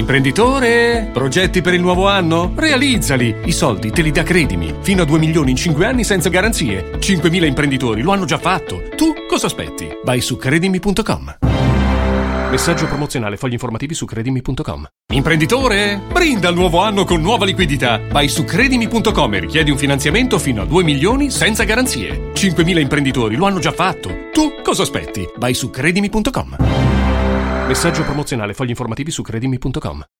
Imprenditore? Progetti per il nuovo anno? Realizzali! I soldi te li dà Credimi. Fino a 2 milioni in 5 anni senza garanzie. 5.000 imprenditori lo hanno già fatto. Tu cosa aspetti? Vai su credimi.com. Messaggio promozionale. Fogli informativi su credimi.com. Imprenditore? Brinda al nuovo anno con nuova liquidità. Vai su credimi.com e richiedi un finanziamento fino a 2 milioni senza garanzie. 5.000 imprenditori lo hanno già fatto. Tu cosa aspetti? Vai su credimi.com. Messaggio promozionale. Fogli informativi su credimi.com.